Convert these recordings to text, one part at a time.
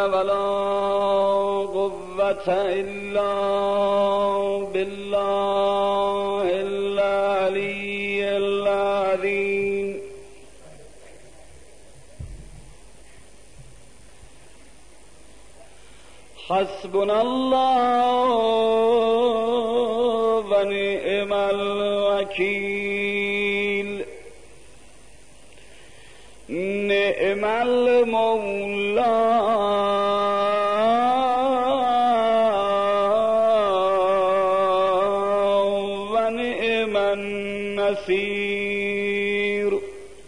ولا قوة إلا بالله العلي العظيم. حسبنا الله ونعم الوكيل. نعم المولى ونعم النصير.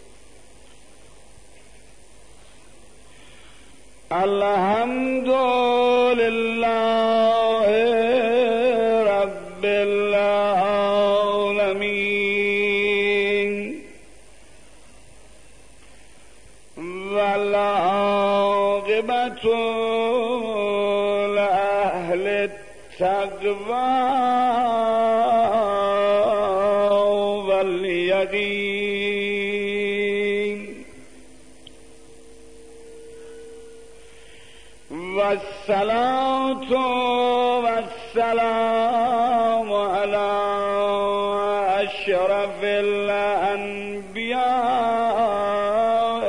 الحمد لله رب العالمين والعاقبة لأهل التقوى واليقين. والصلاة والسلام على أشرف الأنبياء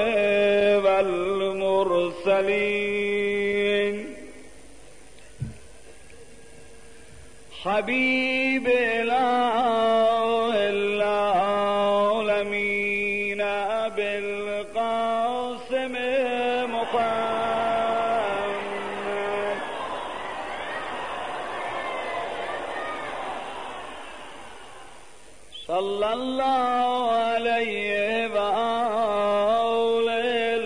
والمرسلين. حبيب إله العالمين أبي القاسم محمد صلى الله عليه وآله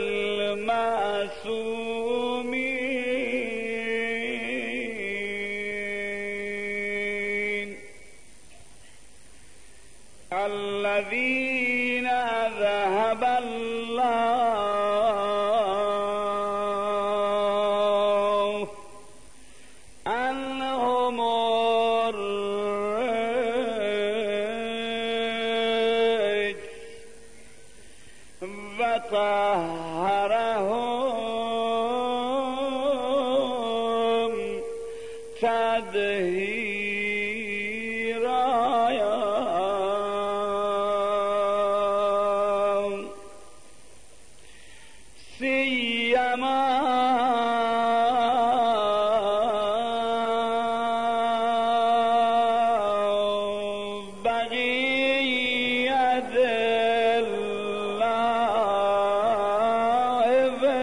المعصومين الذين ذهب الله عنهم الرجس وطهرهم تطهيرا. سيما بقية الله في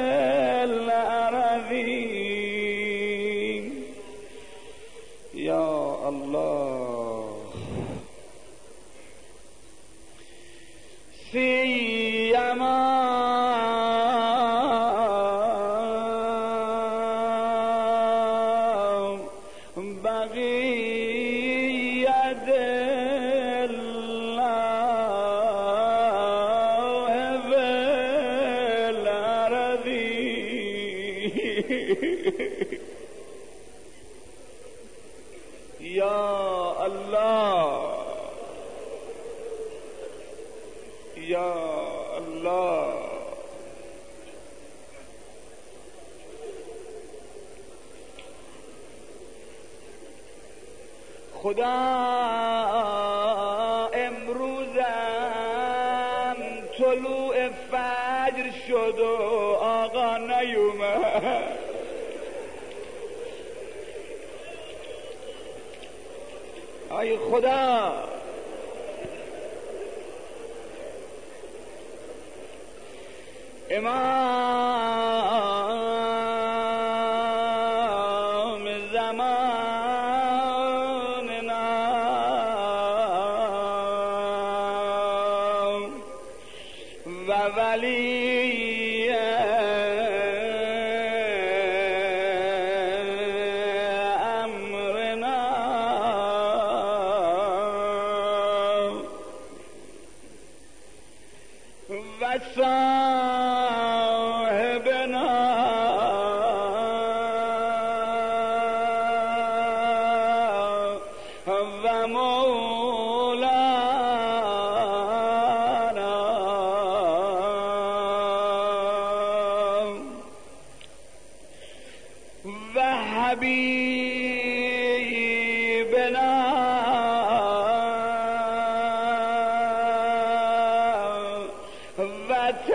الأرضين. يا الله. سيما بقية الله في الأرض. يا الله يا الله. خدا امروزم طلوع فجر شد و آقا نیومد. ای خدا امام زماننا و ولی امرنا و صاحبنا و مولانا حبیبنا و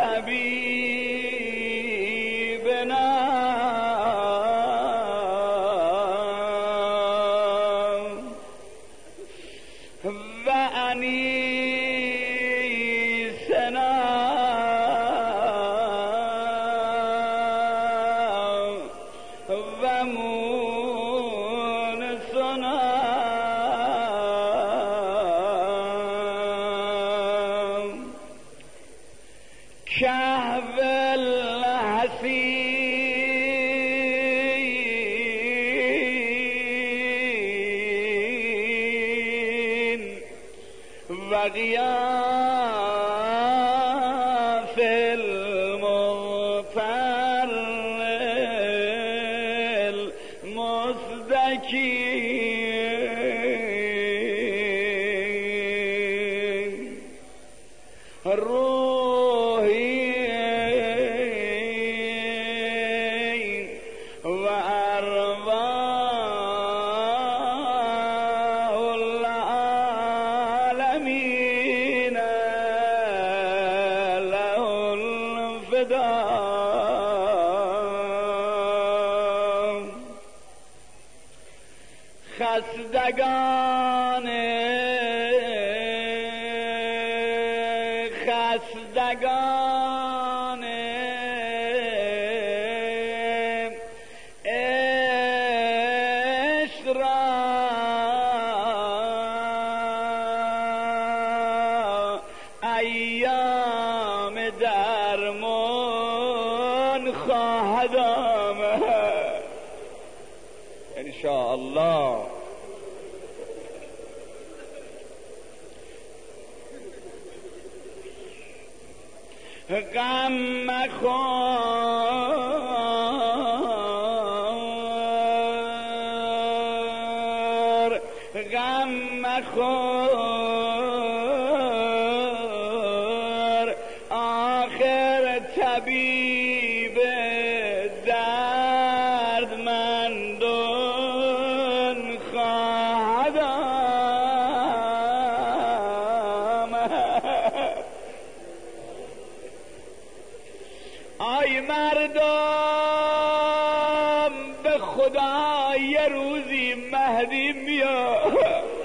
طبیبنا و انیسنا و مونسنا کهف الحسین و غیاث المطر المزدکی روحی و ارواح العالمین له الفداء خستگان عشق را ایام درمان خواهد آمد انشاءالله. غم مخور غم مخور آخر طبیب دردمندان خواهد آمد. آی مردم به خدا یه روزی مهدی میاد.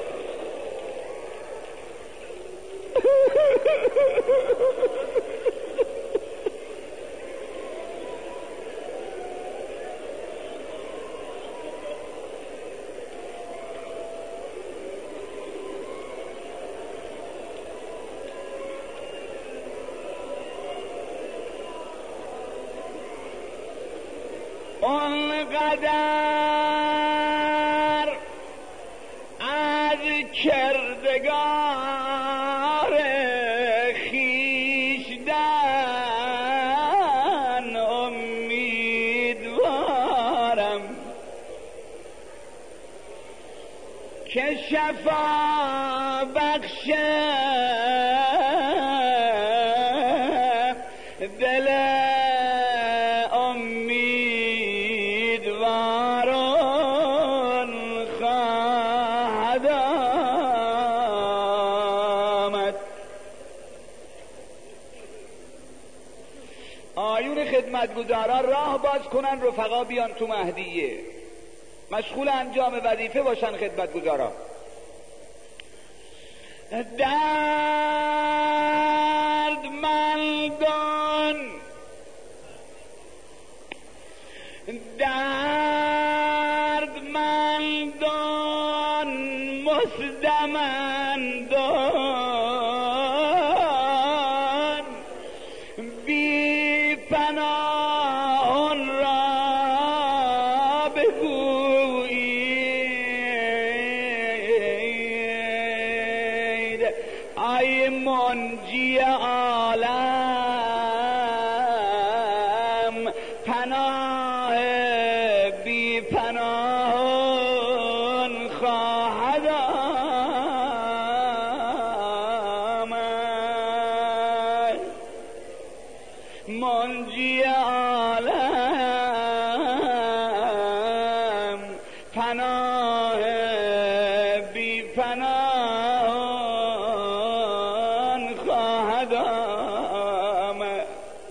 اونقدر از کردگار خویشتن امیدوارم که شفا بخشه دل امیدواران خواهد آمد. آیون خدمتگزاران راه باز کنن، رفقا بیان تو مهدیه، مشغول انجام وظیفه باشن خدمتگزاران. دردمندان مصدمندان بی پناهان را بگویید ای منجی عالم، پناه بی پناهان خواهد آمد. منجی عالم پناه بی پناه خواهد آمد.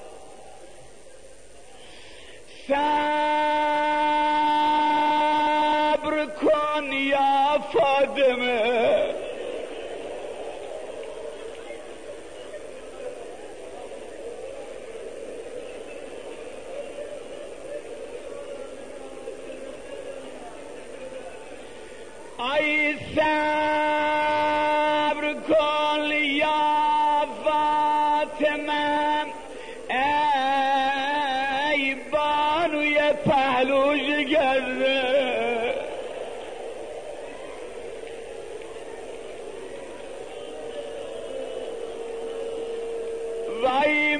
صبر کن یا فاطمه، ای صبر کن یا فاطمه، ای بانوی پهلوش گرده، وای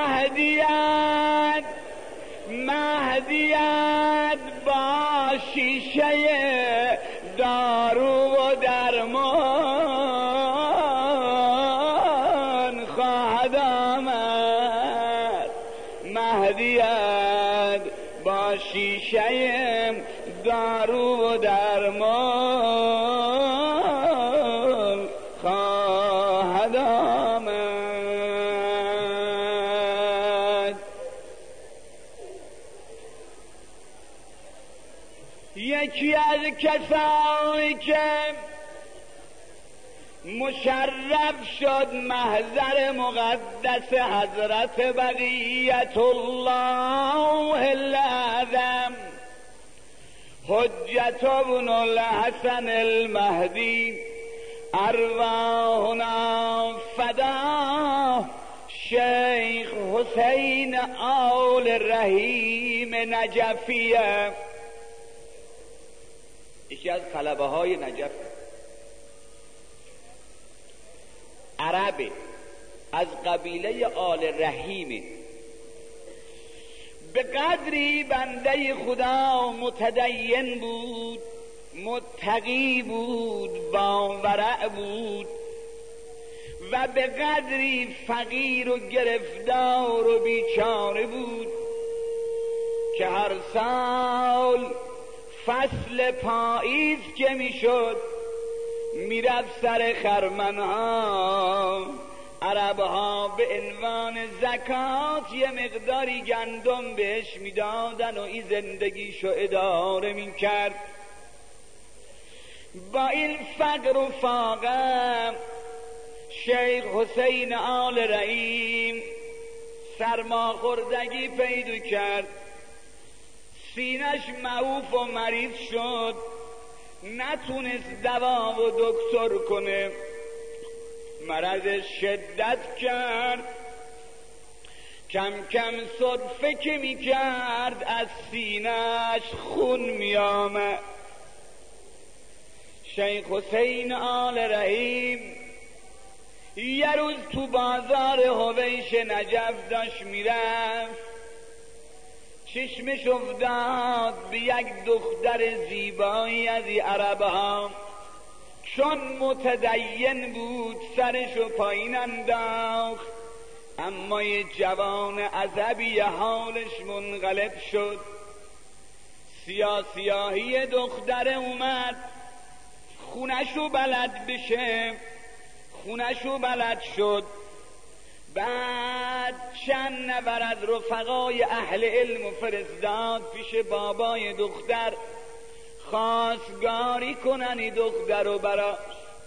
مهدیت با شیشه دارو و درمان خواهد آمد. مهدیت با شیشه دارو و درمان خواهد آمد. یکی از کسانی که مشرف شد محضر مقدس حضرت بقیت الله الاعظم حجت ابن الحسن المهدی ارواحنا فدا شیخ حسین آل رحیم نجفیه، یکی از طلبه های نجف، عربه، از قبیله آل رحیمه. به قدری بنده خدا متدین بود، متقی بود، باورع بود، و به قدری فقیر و گرفتار و بیچاره بود که هر سال فصل پاییز که میشد میرفت سر خرمنها، عربها به عنوان زکات یه مقداری گندم بهش میدادن و این زندگیشو اداره میکرد. با این فقر و فاقه شیخ حسین آل رحیم سرماخوردگی پیدا کرد، سینش معوف و مریض شد، نتونست دوا و دکتر کنه، مرض شدت کرد، کم کم صرفه که می کرد از سینش خون می آمد. شیخ حسین آل رحیم یه روز تو بازار حویش نجف داشت میرفت، چشمش افتاد به یک دختر زیبایی از عربها، چون متدین بود سرشو پایین انداخت، اما یه جوان عصبی حالش منقلب شد. سیاهی دختر اومد خونشو بلد بشه، خونشو بلد شد. بعد چند نفر از رفقای اهل علم و فرستاد پیش بابای دختر خواستگاری کنن دختر رو براش.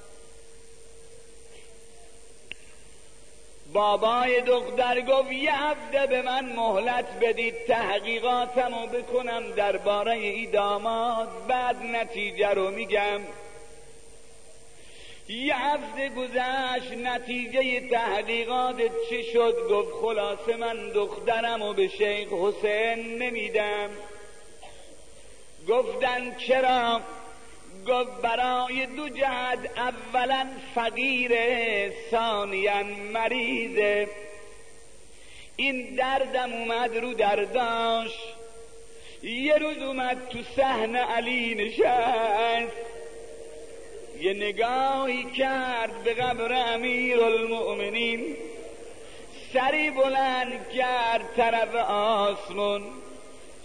بابای دختر گفت یه هفته به من مهلت بدید تحقیقاتمو بکنم درباره ای داماد، بعد نتیجه رو میگم. یه هفته گذشت، نتیجه تحقیقات چی شد؟ گفت خلاصه من دخترمو به شیخ حسین نمیدم. گفتن چرا؟ گفت برای دو جهت، اولا فقیره، ثانیا مریضه. این دردم اومد رو درداش. یه روز اومد تو صحن علی نشست، یه نگاهی کرد به قبر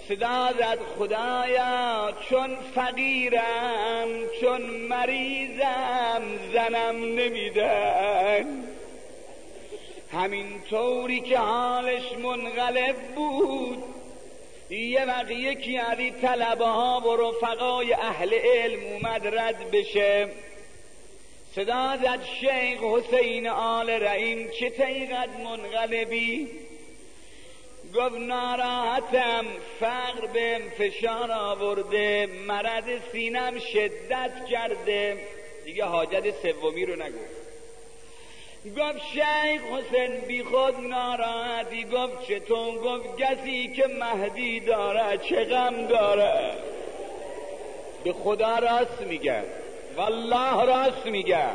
صدا زد خدایا چون فقیرم چون مریضم زنم نمیدن. همین طوری که حالش منقلب بود یه وقت یکی از این طلبه ها و رفقای اهل علم اومد رد بشه. صدا زد شیخ حسین آل رحیم چه طریقت منقلبی؟ گفت ناراحتم، فقر به فشار آورده، مرض سینم شدت کرده. دیگه حاجت سومی رو نگو. گفت شیخ حسین بی خود ناراحتی. گفت چطور؟ گفت کسی که مهدی داره چه غم داره. به خدا راست میگه، والله راست میگه.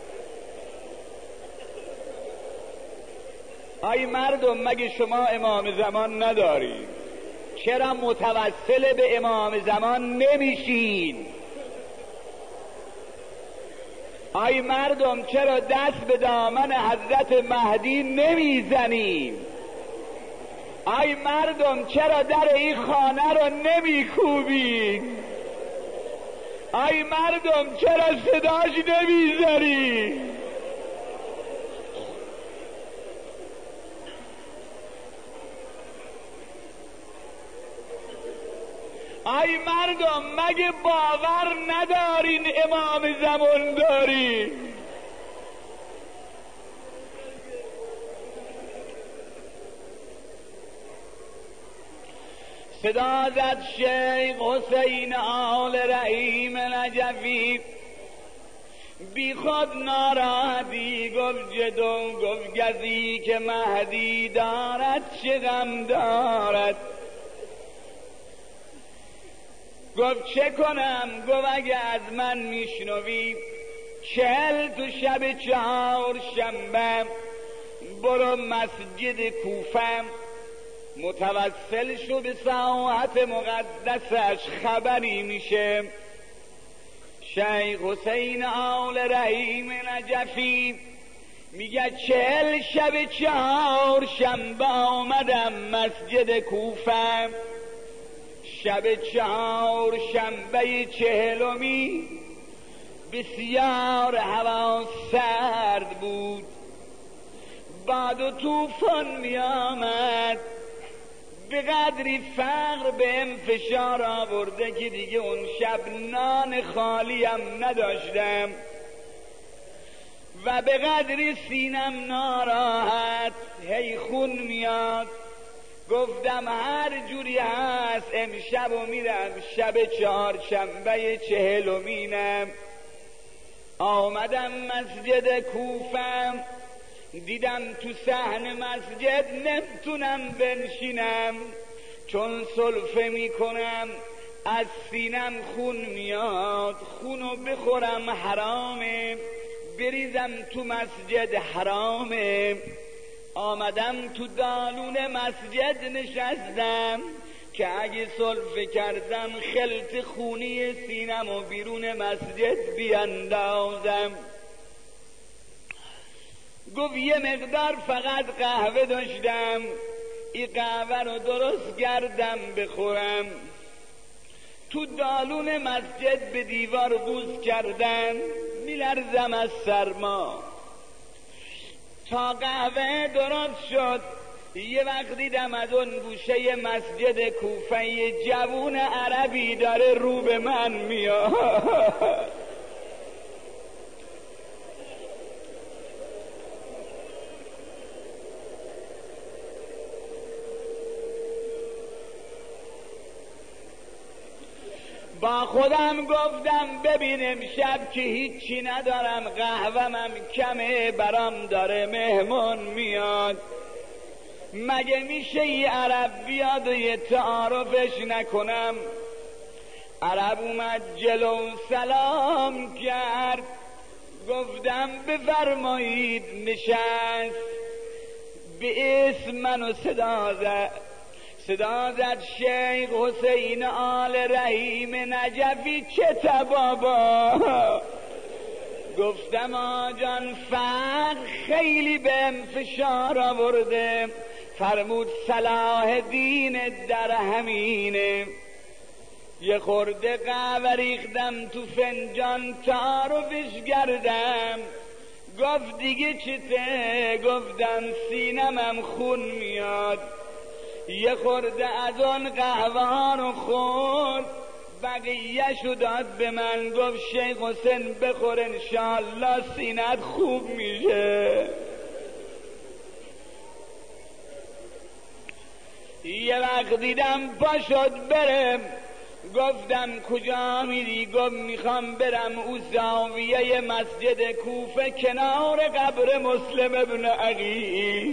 ای مردم مگه شما امام زمان ندارید؟ چرا متوسل به امام زمان نمیشین؟ ای مردم چرا دست به دامن حضرت مهدی نمیزنیم؟ ای مردم چرا در این خانه رو نمیکوبین؟ ای مردم چرا صداش نمیزنیم؟ ای مردم مگه باور ندارین امام زمان دارین؟ صدا زد شیخ حسین آل رحیم نجفی بی خود ناراحتی. گفت جدو؟ گفت گزی که مهدی دارد چه غم دارد. گفت چه کنم؟ گفت اگه از من میشنوی 40 تو شب 4 شنبه برو مسجد کوفه، متوسل شو به ساعت مقدسش، خبری میشه. شیخ حسین آل رحیم نجفی میگه 40 شب 4 شنبه آمدم مسجد کوفه. شب 4 شنبه 40 بسیار هوا سرد بود، باد و طوفان می آمد. به قدری فقر بهم فشار آورده که دیگه اون شب نان خالیم نداشتم و به قدری سینم ناراحت هی خون میاد. گفتم هر جوری هست امشب و میرم شب 4 شنبه 40 آمدم مسجد کوفه. دیدم تو صحن مسجد نمیتونم بنشینم، چون سلفه میکنم از سینم خون میاد، خونو بخورم حرامه، بریزم تو مسجد حرامه. آمدم تو دالون مسجد نشستم که اگه سلفه کردم خلط خونی سینم و بیرون مسجد بیاندازم. گفت یه مقدار فقط قهوه داشتم، این قهوه رو درست کردم بخورم. تو دالون مسجد به دیوار بوس کردن، میلرزم از سرما. تا قهوه درست شد یه وقت دیدم از اون گوشه مسجد کوفه یه جوون عربی داره رو به من میاد. با خودم گفتم ببین امشب که هیچی ندارم، قهوه‌م کمه، برام داره مهمون میاد، مگه میشه یه عرب بیاد و یه تعارفش نکنم؟ عرب اومد جلو سلام کرد، گفتم بفرمایید. نشست، به اسم منو صدا زد شیخ حسین آل رحیم نجفی چه بابا؟ گفتم آجان فقر خیلی بهم فشار آورده، فرمود صلاح دین در همینه. یه خورده قهوه ریختم تو فنجان تعارفش کردم. گفت دیگه چته؟ گفتم سینمم خون میاد. یه خورده از آن قهوه ها رو خورد، بقیه‌شو داد به من. گفت شیخ حسین بخور انشالله سینت خوب میشه. یه وقت دیدم پا شد برم. گفتم کجا میری؟ گفت میخوام برم او زاویه مسجد کوفه کنار قبر مسلم ابن عقیل.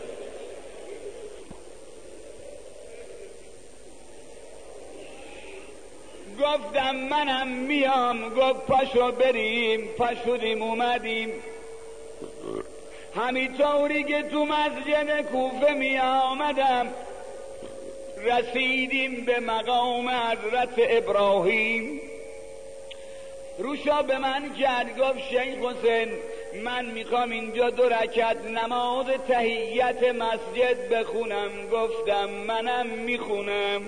گفتم منم میام. گفت پاشو بریم. پاشدیم اومدیم. همینطوری که تو مسجد کوفه می آمدم رسیدیم به مقام حضرت ابراهیم. روشا به من کرد. گفت شیخ حسین من میخوام اینجا 2 رکعت نماز تحیت مسجد بخونم. گفتم منم میخونم.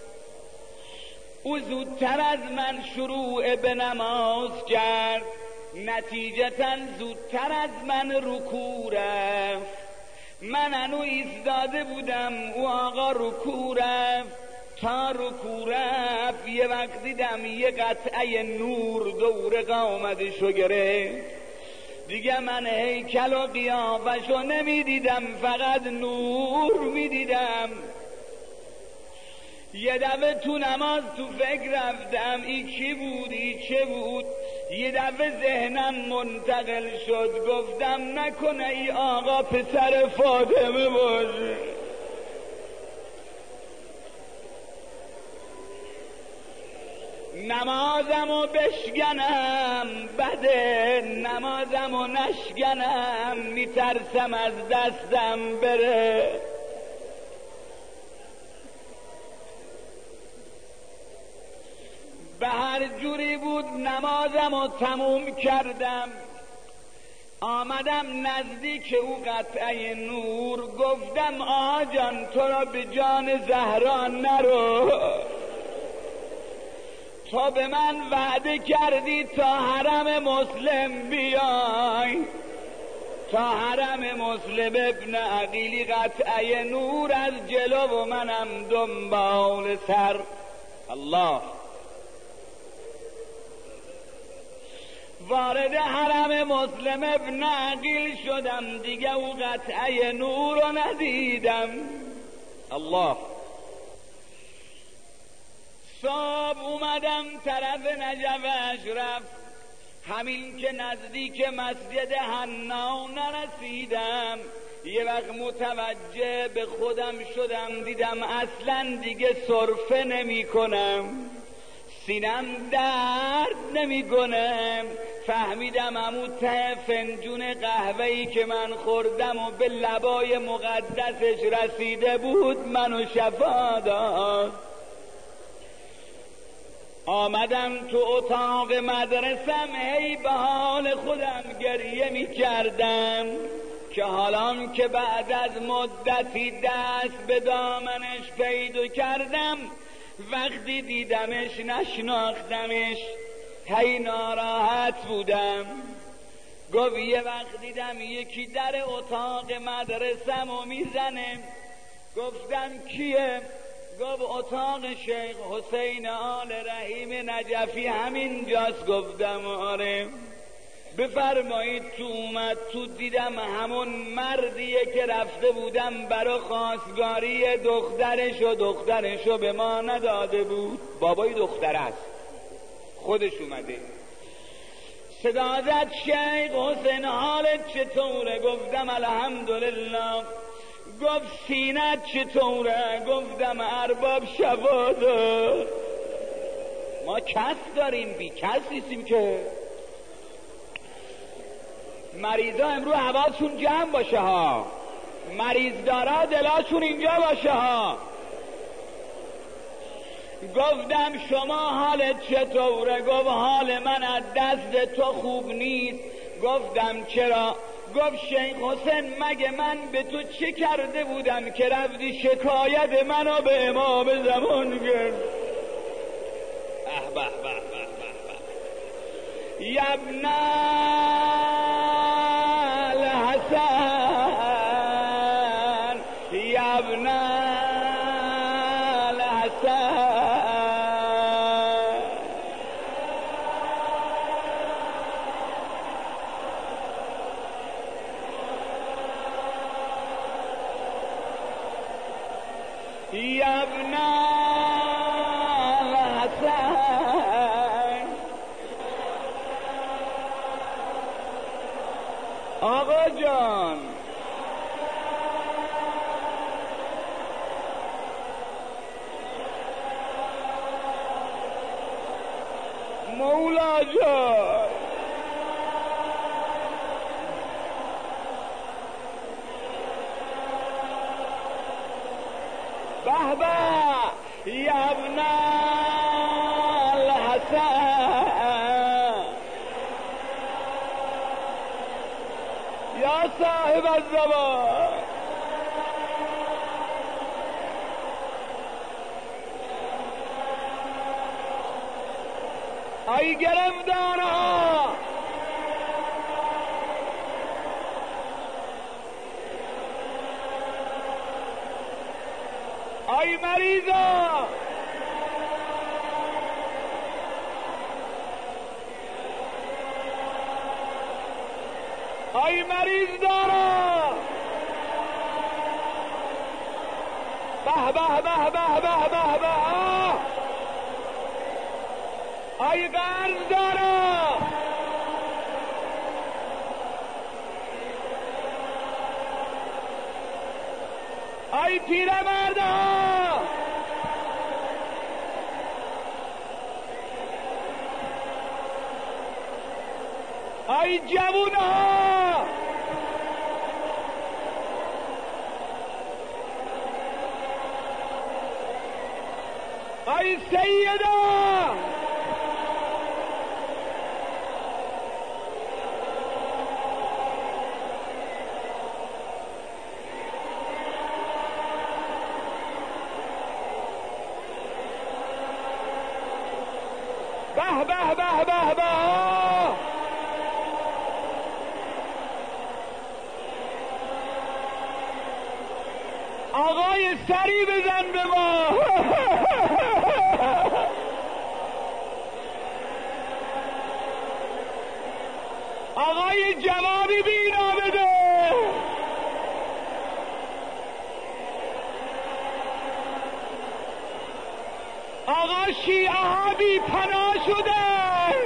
او زودتر از من شروع به نماز کرد، نتیجتاً زودتر از من رکوع رفت. من هنو ایستاده بودم، او آقا رکوع رفت. تا رکوع رفت یه وقت دیدم یه قطعه نور دور قامتشو گرفت. دیگه من هیکل و قیافشو نمیدیدم، فقط نور میدیدم. یه دفعه تو نماز تو فکر رفتم این کی بود این چه بود. یه دفعه ذهنم منتقل شد. گفتم نکنه ای آقا پسر فاطمه باشه. نمازمو بشکنم بده، نمازمو نشکنم میترسم از دستم بره. به هر جوری بود نمازمو تموم کردم. آمدم نزدیک او قطعه نور. گفتم آقا جان تو را به جان زهرا نرو، تو به من وعده کردی تا حرم مسلم بیای. تا حرم مسلم ابن عقیلی قطعه نور از جلو و منم دنبال سر. الله وارد حرم مسلم ابن عقیل شدم. دیگه او قطعه نور رو ندیدم. الله صبح اومدم طرف نجف اشرف. همین که نزدیک مسجد حنا نرسیدم یه وقت متوجه به خودم شدم. دیدم اصلا دیگه سرفه نمی کنم، سینم درد نمی کنم. فهمیدم همون ته فنجون قهوه‌ای که من خوردم و به لبای مقدسش رسیده بود منو شفا داد. آمدم تو اتاق مدرسم، هی به حال خودم گریه می کردم که حالا که بعد از مدتی دست به دامنش پیدا کردم، وقتی دیدمش نشناختمش، هی ناراحت بودم. گفت یه وقت دیدم یکی در اتاق مدرسمو میزنه. گفتم کیه؟ گفت اتاق شیخ حسین آل رحیم نجفی همین جاست. گفتم آره. بفرمایید. تو اومد. تو دیدم همون مردیه که رفته بودم برا خواستگاری دخترشو به ما نداده بود. بابای دختر است، خودش اومده. صدا زد شیخ حسین حالت چطوره؟ گفتم الحمدلله. گفت سینت چطوره؟ گفتم ارباب شفاده. ما کس داریم، بی کس نیستیم که. مریضا امروز حواسشون جمع باشه ها، مریض دارا دلاشون اینجا باشه ها. گفتم شما حالت چطوره؟ گفت حال من از دست تو خوب نیست. گفتم چرا؟ گفت شیخ حسین مگه من به تو چه کرده بودم که رفتی شکایت منو به امام زمان کرد؟ یا ابن الحسن یا ابن الحسن یا ابن الحسن. آقا جان مولا جان به به یا ابن الحسن یا صاحب الزمان. ای گرفتارها ای مریضا ای مریض دارا به به به به به به به ای قرض دارا ای پیرمردا ای جوونا ای سیدا به به به به به آقای سری بزن به ما آقای جوابی بینا بده آقا شیعه ها بی پناه شدن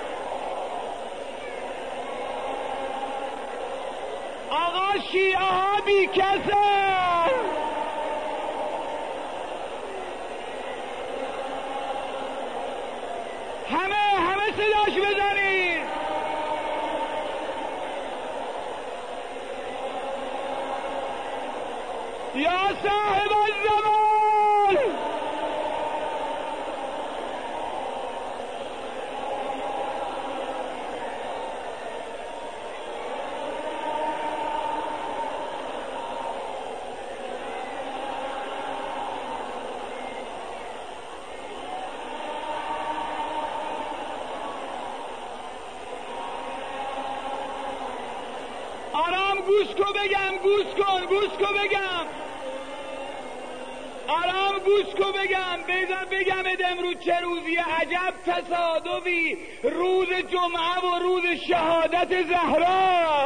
آقا شیعه ها بی کسن همه صداش بزنید یا صاحب الزمان آرام گوش کن بگم گوش کن بگم آرام گوش کن بگم امروز چه روزی عجب تصادفی روز جمعه و روز شهادت زهرا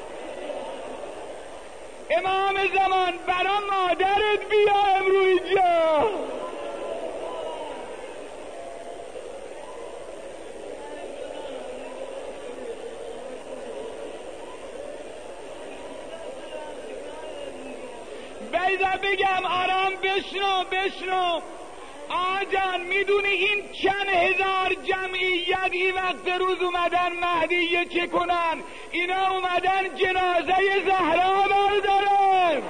امام زمان برا مادرت بیا امروز اینجا بیدا بگم آرام بشنو آجان میدونی این چند هزار جمعیت این وقت روز اومدن مهدیه چه کنن؟ اینا اومدن جنازه زهرا بردارن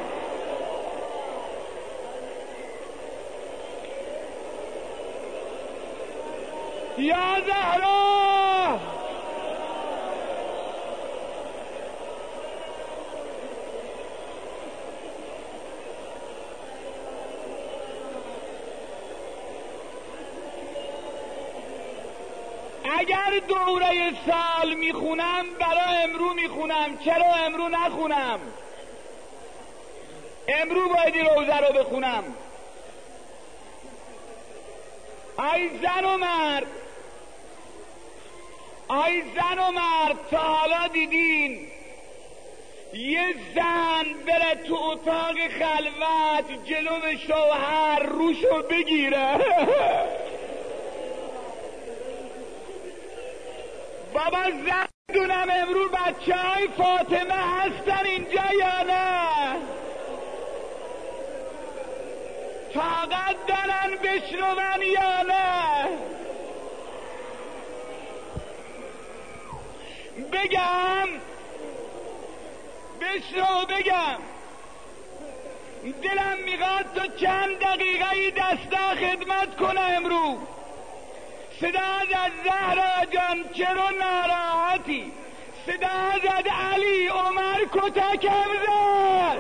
یا زهرا اگر دوره سال میخونم برای امرو میخونم، چرا امرو نخونم؟ امرو باید این روزه رو بخونم. ای زن و مرد، ای زن و مرد، تا حالا دیدین یه زن بره تو اتاق خلوت جلو شوهر روشو بگیره؟ بابا زن دونم امرو بچه های فاطمه هستن اینجا یا نه؟ طاقت دارن بشنون یا نه؟ بگم بشنو بگم، دلم میخواد تو چند دقیقه دستا خدمت کنه امرو. صدا زد زهرا جان چرا ناراحتی؟ صدا زد علی عمر کتکم زد.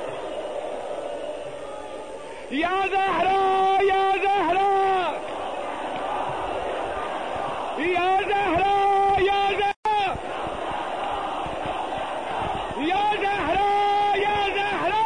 یا زهرا یا زهرا یا زهرا یا زهرا یا زهرا یا زهرا.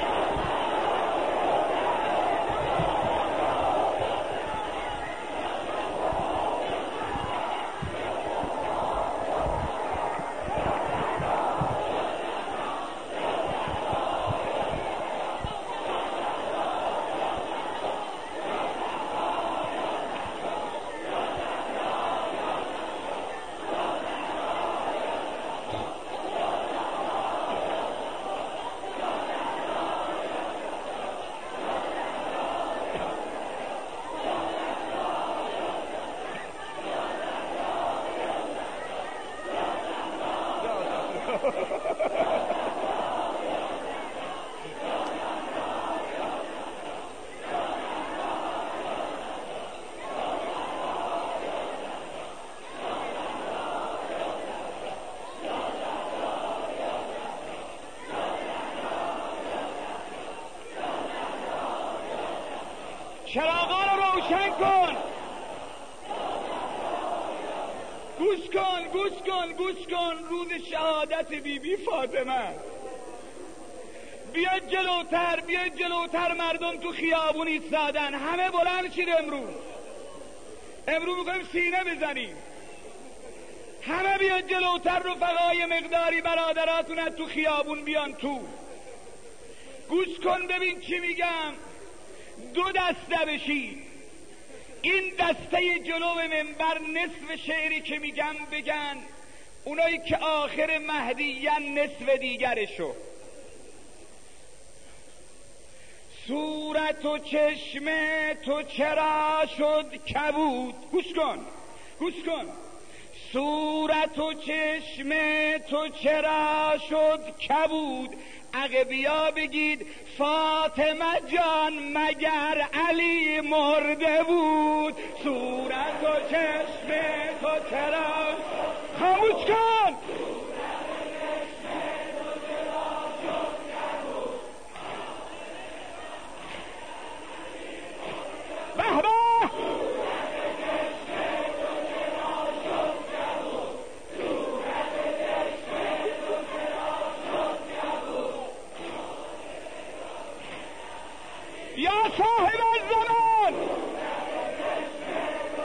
چراغا رو روشن کن. گوش کن گوش کن گوش کن. روز شهادت بی فاطمه. بیا جلوتر بیا جلوتر. مردم تو خیابون ایستادن، همه بلند شید. امرو میخوایم سینه بزنیم. همه بیا جلوتر. رفقای مقداری برادراتون تو خیابون بیان تو. گوش کن ببین چی میگم. دو دسته بشید. این دسته جلو منبر نصف شعری که میگم بگن، اونایی که آخر مهدیین نصف دیگرشو. صورت و چشم تو چرا شد کبود. گوش کن گوش کن. صورت و چشم تو چرا شد کبود. عقبیا بگید فاطمه جان مگر علی مرده بود. صورت و چشم تو چرا. خاموش کن. یا صاحب الزمان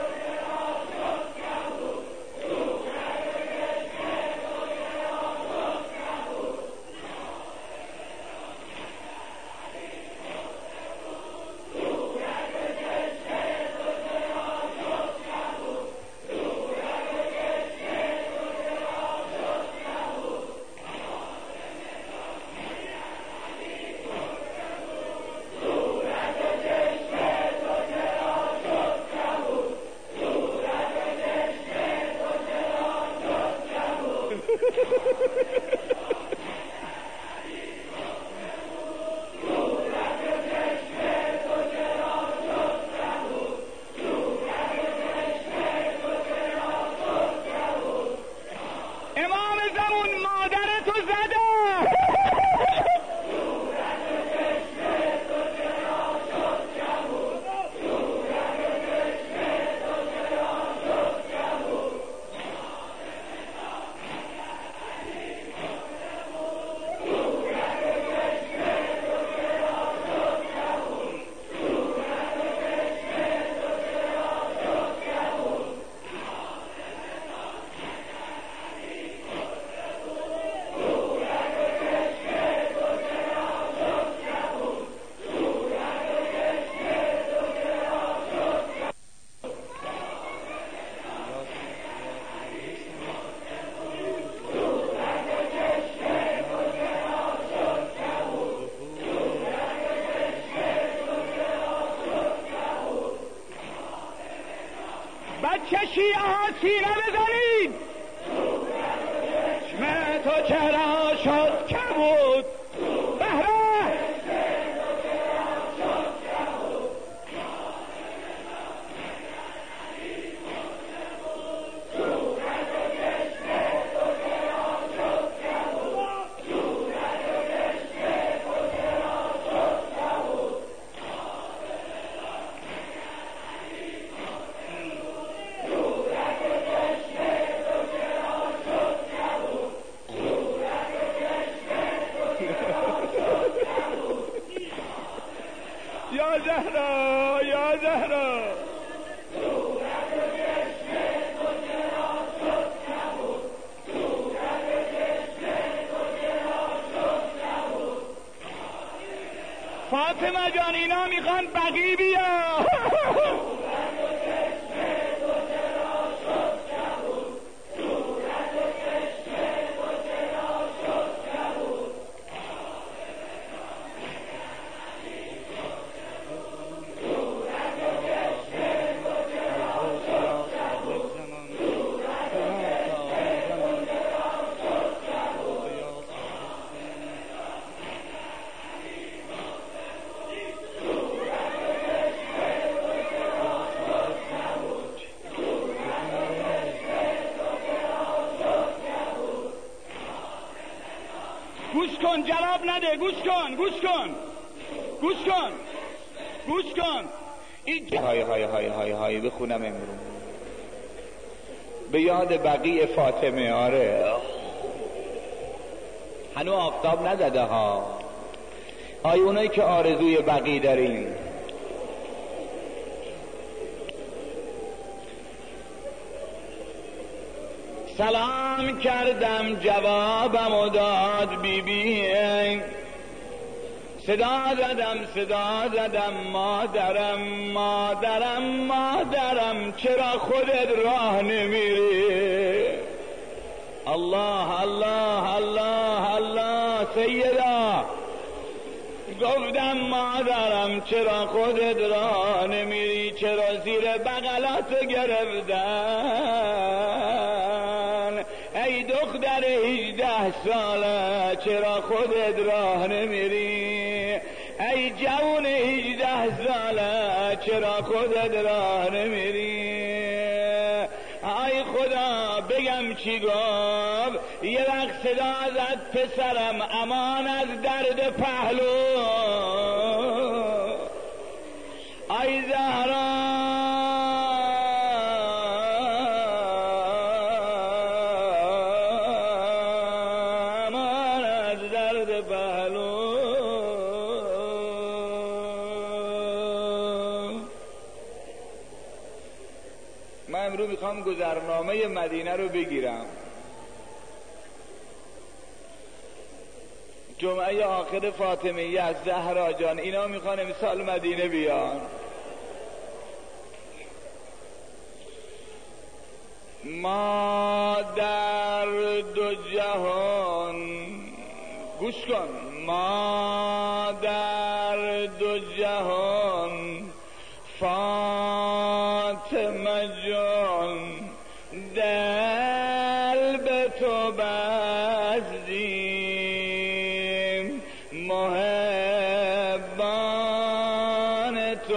بچه شیعه ها سینه بزنید. چشم تو چرا شد کبود بهره، یا زهرا یا زهرا. فاطمه جان اینا میخوان بقی بیا. گوش کن جواب نده، گوش کن گوش کن گوش کن گوش کن. این های های های های های بخونم امروز به یاد بقیع فاطمه. آره هنو آفتاب نزده ها. اونایی که آرزوی بقیع دارین سلام کردم جوابم داد بی بی، صدا زدم مادرم مادرم مادرم چرا خودت راه نمیری؟ الله الله الله الله سیدا. گفتم مادرم چرا خودت راه نمیری؟ چرا زیر بغلات گرفتن؟ ای دختر 18 ساله چرا خودت راه نمیری؟ ای جوان 18 ساله چرا خودت راه نمیری؟ ای خدا بگم چی گفت؟ یه وقت صدا زد پسرم امان از درد پهلو. ای زهرا امان از درد پهلو. من امروز میخوام گذرنامه مدینه رو بگیرم. جمعه آخر فاطمیه از زهرا جان اینا میخوان امسال مدینه بیان. ما در دو جهان گوش کن، ما در دو جهان فاطمه جان دل به تو بستیم، محبان تو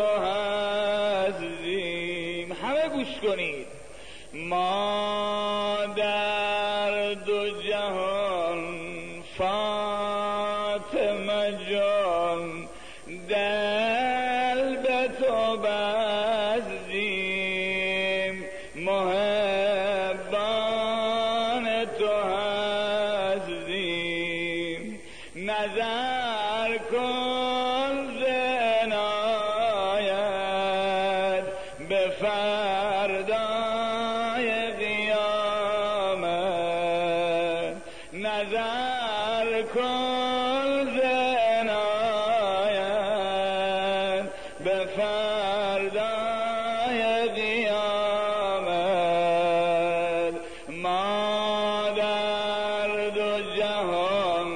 هستیم. همه گوش کنید. ما در دو جهان فاطمه جان دل به تو بستیم، محبان تو هستیم. نظر کن زنایت به فردای قیامت، نظر کن زنایت به فردای قیامت. ما در دو جهان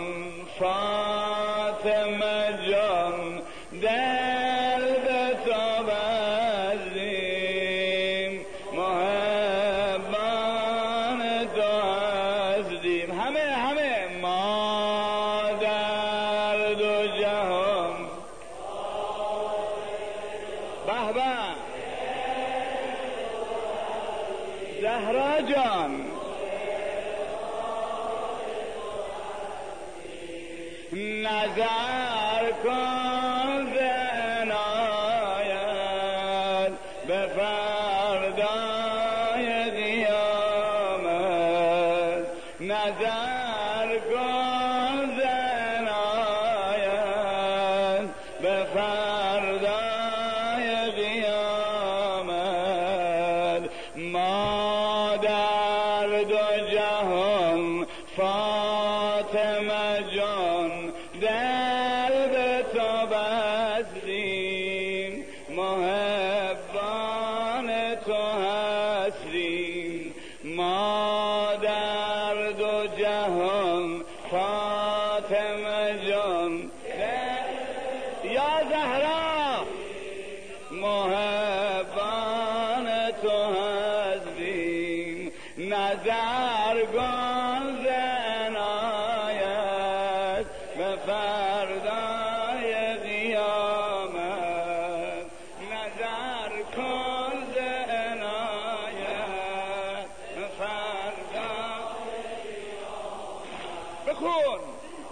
فاطمه جان دل به تو بستیم، زهرا جان نظر کن ز عنایت به فردای قیامت نظر کن ز عنایت به فردای قیامت ما در دو جهان فاطمه جان دل به تو بستیم محبان تو هستیم ما در دو جهان فاطمه جان یا زهرا محبان تو هستیم نظر کن ز عنایت به فردای قیامت نظر کن ز عنایت به فردای قیامت بخون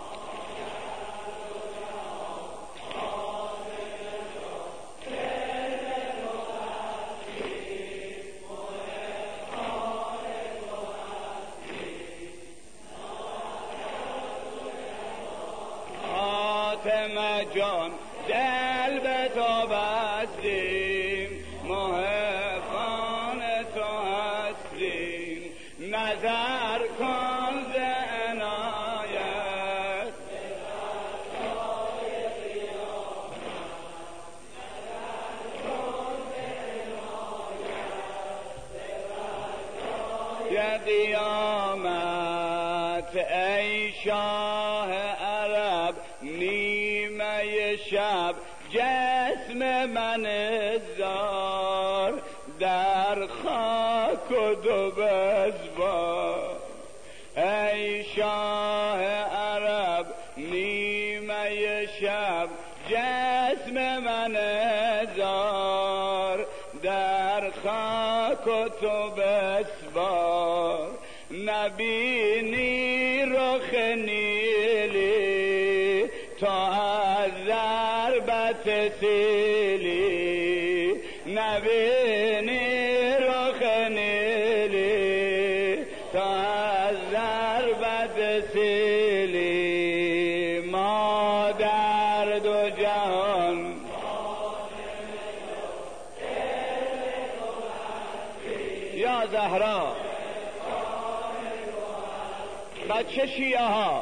فاطمه جان دل به تو بستیم محبان تو هستیم نظر کن ز عنایت یا قیامت ای شاه عرب نیمه شب جسم من زار در خاک و دو بزبار ای شاه عرب نیمه شب جسم من زار در خاک و تو بسپار نبینی رخ نیلی تا از ضربت سیلی نبینی رخ نیلی تا از ضربت سیلی ما در دو جهان یا زهرا بچه شیعه ها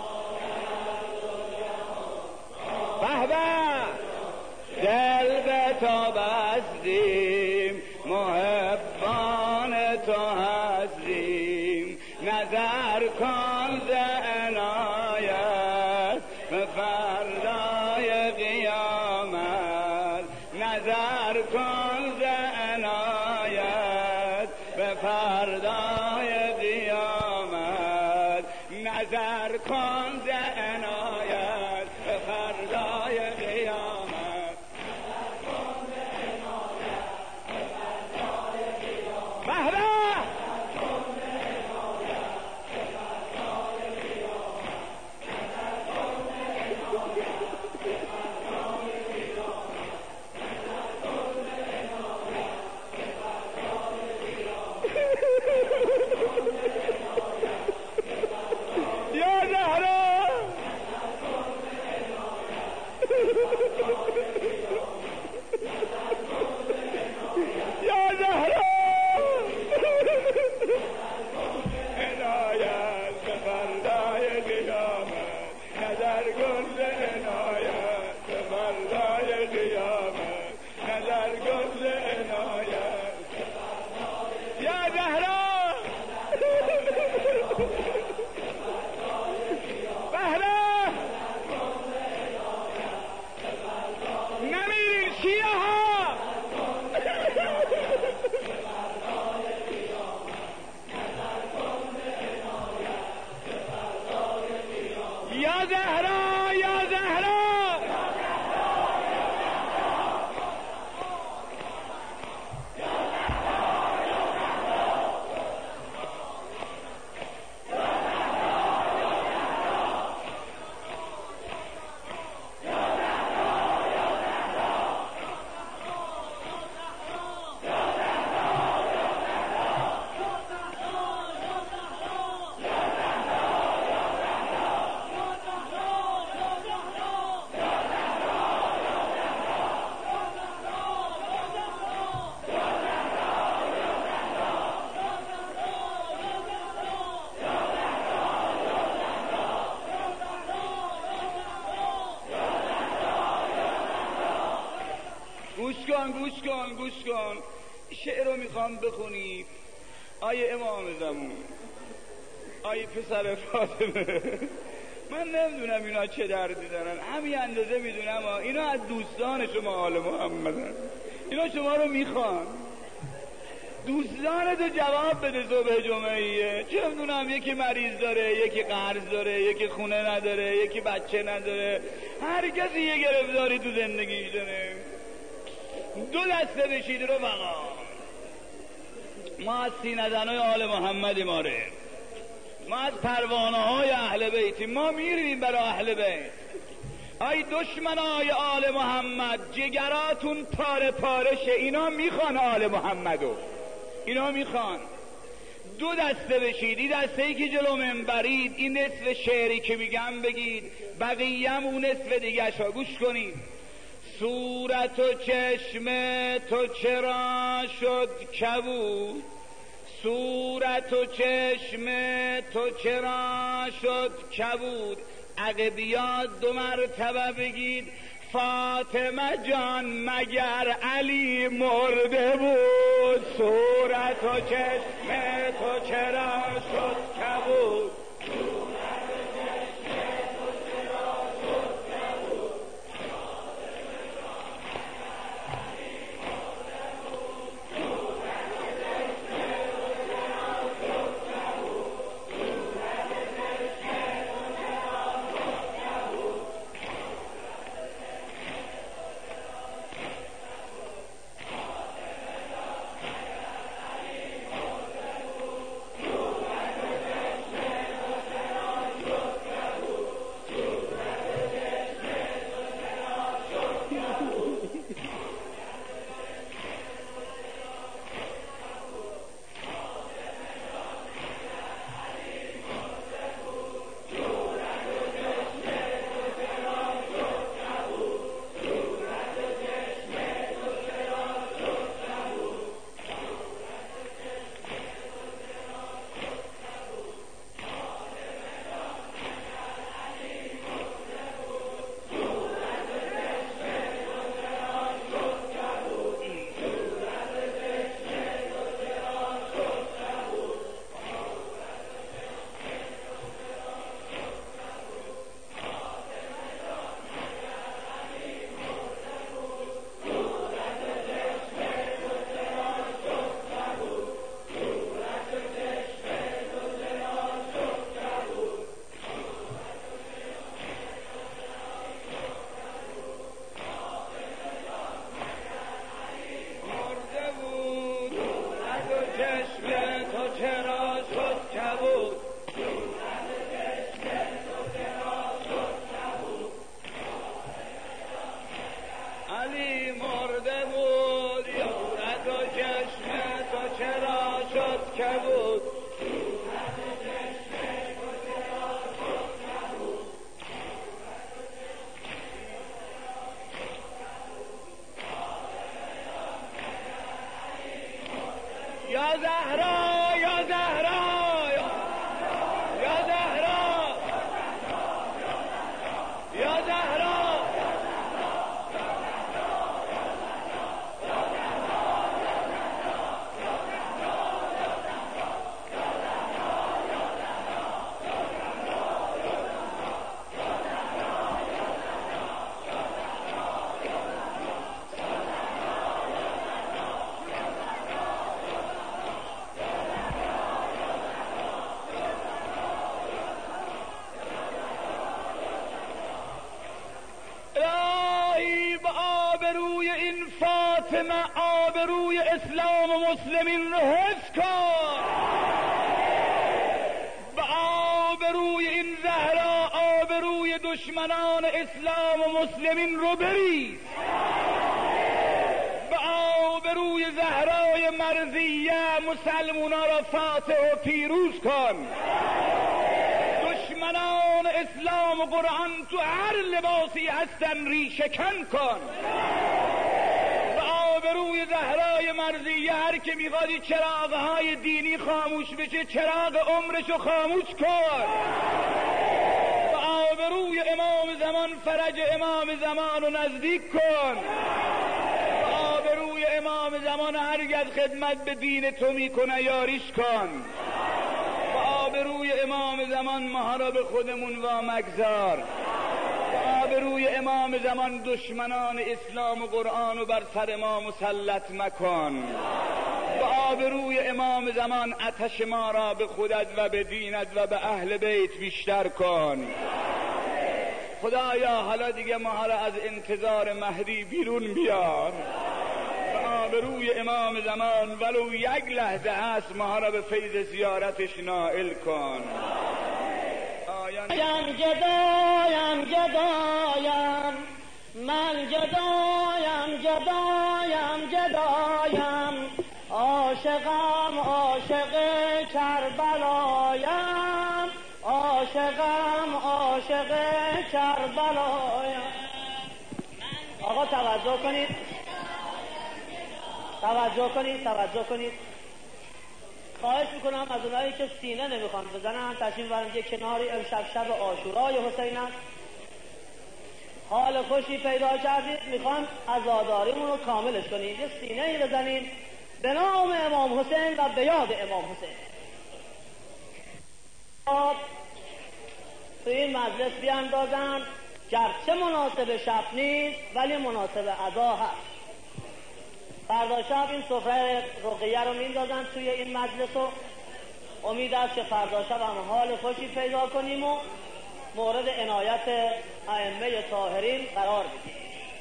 به به دل به تو بستیم محبان تو هستیم نظر کن ز عنایت به فردای قیامت نظر کن ز عنایت به فردای قیامت نظر کن ز عنایت به فردای قیامت بهره یا زهرا کن گوش کن شعر رو میخوام بخونی. آیه امام زمان، آیه پسر فاطمه، من نمیدونم اینا چه دردی دارن، همین اندازه میدونم اینا از دوستان شما آل محمدن، اینا شما رو میخوان. دوستانتو جواب بده صبح جمعهیه، چه میدونم یکی مریض داره، یکی قرض داره، یکی خونه نداره، یکی بچه نداره، هر کسی یه گرفتاری تو زندگیش داره. دو دسته بشید رو بقا، ما از سینه‌زنای آل محمد ماره، ما از پروانه های اهل بیتی، ما میریم برای اهل بیت. ای دشمنای آل محمد جگراتون پاره پاره شه، اینا میخوان آل محمدو، اینا میخوان. دو دسته بشید، این دسته ای که جلو منبرید این نصف شعری که میگم بگید، بقیه‌م اون نصف دیگه شا گوش کنید. صورت و چشم تو چرا شد کبود، صورت و چشم تو چرا شد کبود، اگه بیاد دو مرتبه بگید فاطمه جان مگر علی مرده بود. صورت و چشم تو چرا شد کبود، آبروی اسلام و مسلمین رو حفظ کن، به آبروی این زهرا آبروی دشمنان اسلام و مسلمین رو بریز، به آبروی زهرای مرضیه مسلمونا را فاتح و پیروز کن، دشمنان اسلام و قرآن تو هر لباسی هستن ریشه‌کن کن، آبروی زهرای مرضیه هر که میخوادی چراغهای دینی خاموش بشه چراغ عمرشو خاموش کن، و آبروی امام زمان فرج امام زمان رو نزدیک کن، و آبروی امام زمان هرگز خدمت به دین تو میکنه یاریش کن. با آبروی امام زمان ما را به خودمون وامگذار. با آبروی امام زمان دشمنان اسلام و قرآن و بر سر ما مسلط مکن. با آبروی امام زمان آتش ما را به خودت و به دینت و به اهل بیت بیشتر کن. خدایا حالا دیگه ما را از انتظار مهدی بیرون بیار. به آبروی امام زمان ولو یک لحظه هست ما را به فیض زیارتش نائل کن. جدایم جدایم جدایم من جدایم جدایم جدایم عاشقم عاشق کربلایم عاشقم عاشق کربلایم. آقا توجه کنید توجه کنید توجه کنید. خواهش میکنم از اونایی که سینه نمیخوان بزنن تشریف برن یه کناری. امشب شب عاشورای حسین است. حال خوشی پیدا کردید میخوان عزاداریمون رو کاملش کنید. یه سینه‌ای بزنید به نام امام حسین و به یاد امام حسین. تو این مجلس بیاندازن گرچه مناسب شب نیست ولی مناسب عزا هست. فردا شب این سفره رقیه رو میندازن توی این مجلس و امید است که فردا شب هم حال خوشی پیدا کنیم و مورد عنایت ائمه طاهرین قرار بدیم.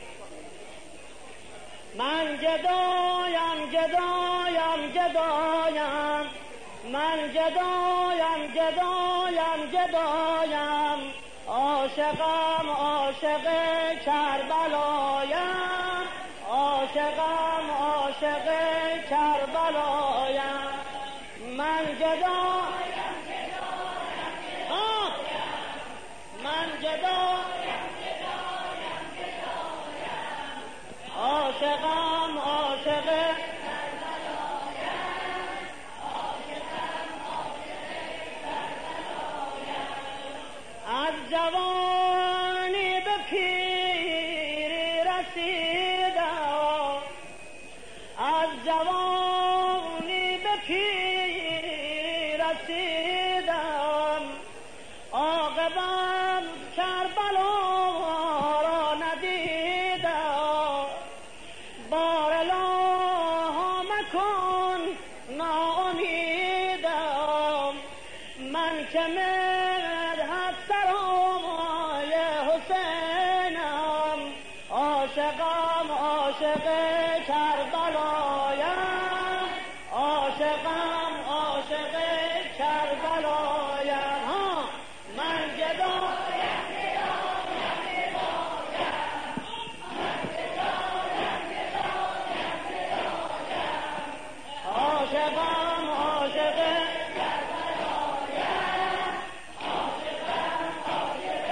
من جدایم جدایم جدایم من جدایم جدایم جدایم عاشقم عاشق کربلایم عاشقم عاشق کربلایم. من جدایم جدایم من جدایم جدایم جدایم عاشقم عاشق کربلایم عاشقم عاشق کربلایم. از جوانی به پیری رسیدم از جوانی به پیری رسیدم عاقبت کربلا را ندیدم. بار الله مکن ناامیدم من که مدحت سرای حسینم عاشقم عاشق کربلایم عاشقم عاشق کربلایم. من جدایم جدایم جدایم من جدایم جدایم جدایم عاشقم عاشق کربلایم عاشقم عاشق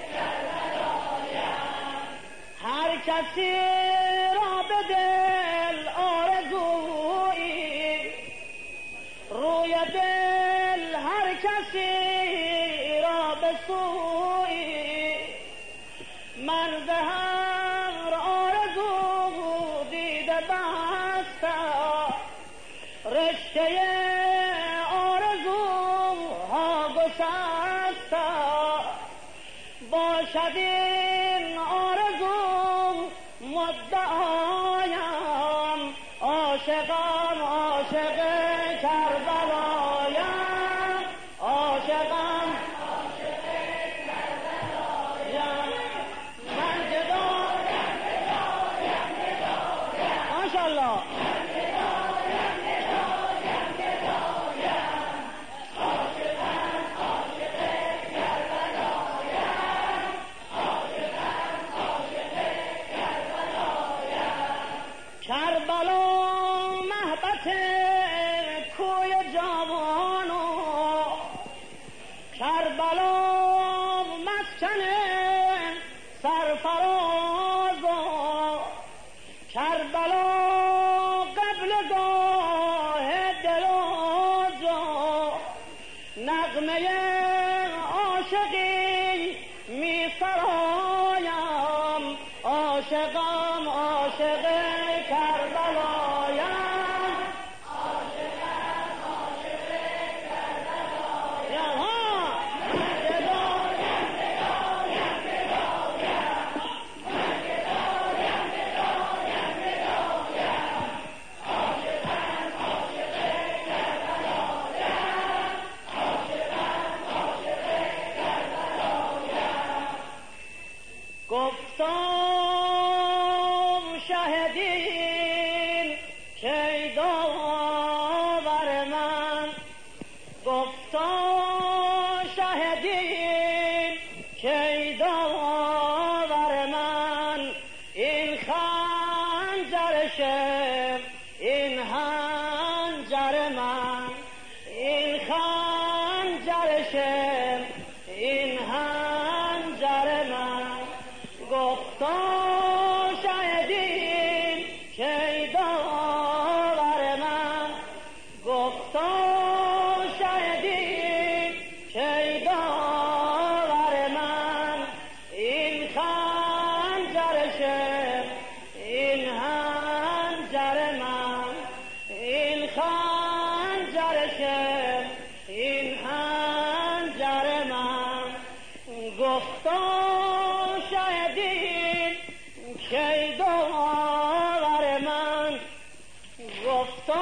کربلایم. هر کسی را به دل آرزویی روی دل هر کسی را به سویی من به هر آرزو دیده بستم رشته آرزوها گسستم. باشد این آرزو مدعایم عاشقم عاشق کربلایم عاشقم عاشق کربلایم. من جدایم جدایم جدایم ماشاءالله من جدایم جدایم جدایم عاشقم عاشق کربلایم عاشقم عاشق کربلایم. کربلا محبت کوی جوانو کربلا مسکن سرفرازو کربلا قبلگاه دل و جان نغمه عاشقی می سرایم عاشقم عاشق کربلا داور من گفتا شهدین کی داور من این خنجر شم این هنجر من این خنجر شم این هنجر من گفتا شهدین کی داور من گفتا شهدین کی داور من این خنجر شم این هنجر من این خنجر شم این هنجر من گفتا شهدین کی داور من گفتا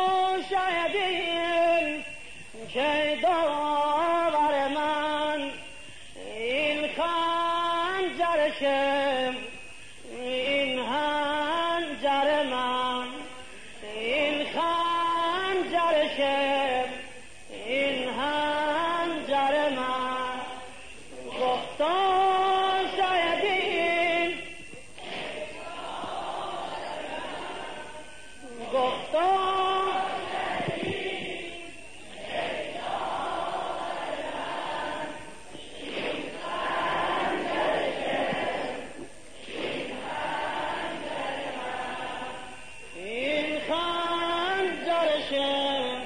شهدین کی داور من این خنجر شم این هنجر من این خنجر شم این هنجر من گفتا شهدین گفتا این خنجر شم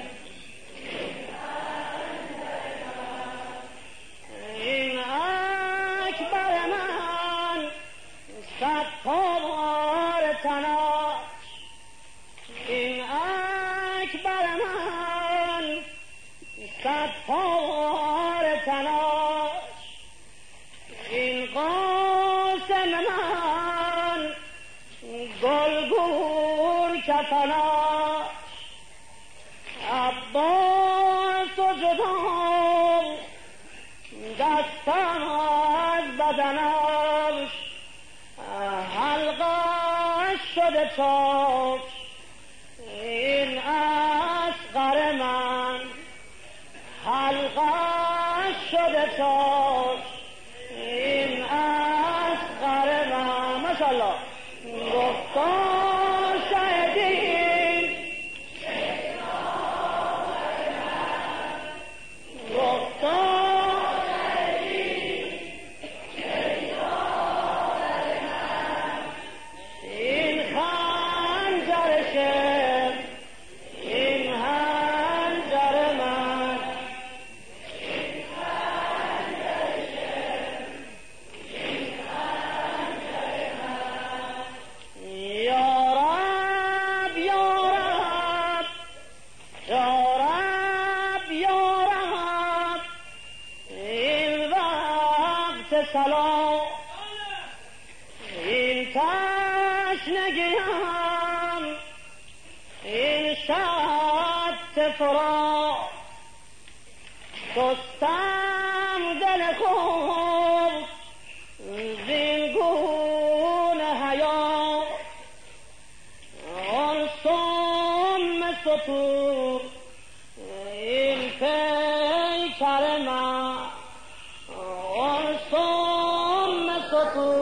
این اکبر من صد پاوار تناش این اکبر من صد پاوار تناش این قاسم من گلگون کفناش عباس و جدا دستم از بدناش حلقش شده چاک این اصغر من حلقش شده چاک این اصغر من ماشاءالله گفتا شهدین گفتا این خنجر شم این هنجر من یا رب یا رب یا رب یا رب این وقت سلام این تشنگیم این شط فراق شستم دل خوب زین گونه حیا آن سم سطور این پیکر من آن سم سطور